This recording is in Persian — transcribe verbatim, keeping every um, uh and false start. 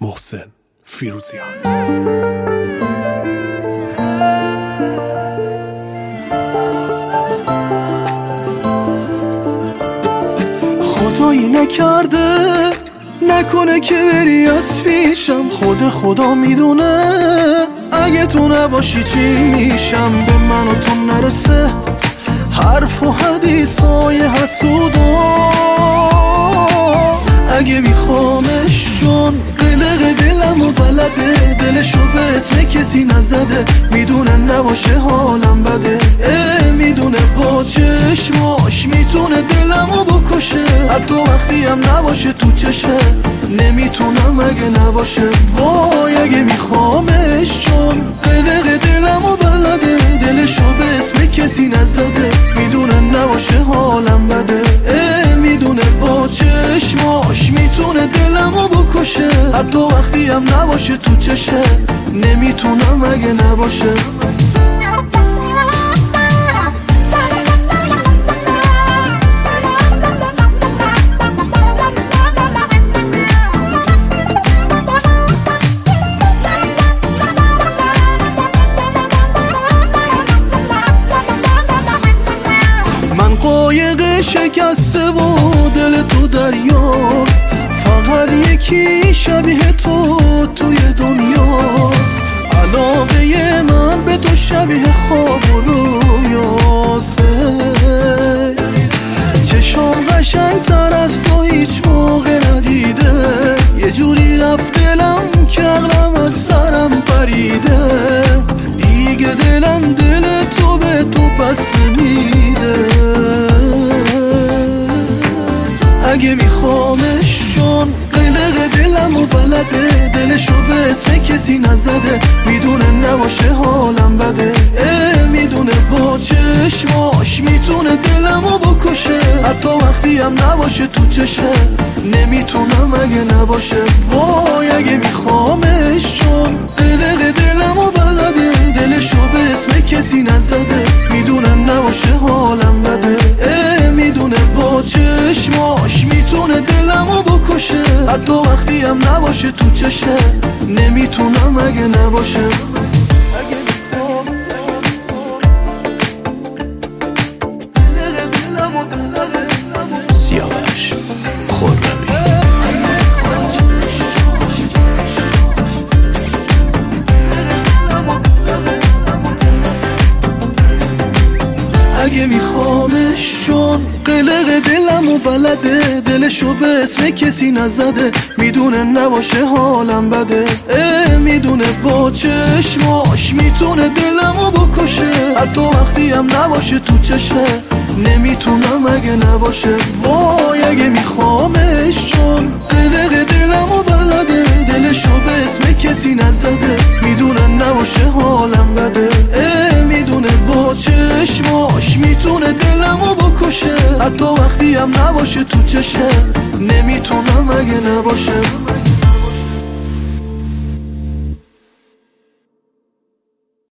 محسن فیروزیان. خدایی نکرده نکنه که بری از پیشم، خود خدا میدونه اگه تو نباشی چی میشم. به من و تو نرسه حرف و حدیثای حسودا، اگه میخوامش چون قلق دلم و بلده، دلشو به اسم کسی نزده، میدونه نباشه حالم بده. اه میدونه با چشماش میتونه دلمو بکشه، حتی وقتی هم نباشه تو چشه نمیتونم اگه نباشه. وای اگه میخوامش چون قلق دلم و بلده، دلشو به اسم کسی نزده، میدونه نباشه حالم بده. اه میدونه با چشماش میتونه دلمو بکشه، حتی وقتی هم نباشه تو چشه نمیتونم اگه نباشه. قایق شکسته و دل تو دریاست، فقط یکی شبیه تو توی دنیاست. علاقه من به تو شبیه خواب و رویاست، چشام قشنگ تر از تو هیچ موقع ندیده، یه جوری رفت دلم که عقلم از سرم پریده. دیگه دلم دل تو به تو پس نمیده، اگه میخوامش چون قلق دلم و بلده، دلشو به اسم کسی نزده، میدونه نباشه حالم بده. اه میدونه با چشماش میتونه دلمو بکشه، حتی وقتی هم نباشه تو چشه نمیتونم اگه نباشه. وای اگه میخوامش چون قلق دلم و بلده، دلشو به اسم کسی نزده، میدونه نباشه حالم بده. اه میدونه با چشماش میتونه دلمو بکشه، حتی وقتی هم نباشه تو چشه نمیتونم اگه نباشه. سیاوش خرمی اگه میخوامش چون قلق دلم و بلده، دلشو به اسم کسی نزده، میدونه نباشه حالم بده. اه میدونه با چشماش میتونه دلمو بکشه، حتی وقتی هم نباشه تو چشه نمیتونم اگه نباشه. وای اگه میخوامش چون قلق دلم و بلده، دلشو به اسم کسی نزده، میدونه نباشه حالم بده. اه میدونه با چشماش میتونه دلمو بکشه، حتی وقتی هم نباشه تو چشه نمیتونم اگه نباشه.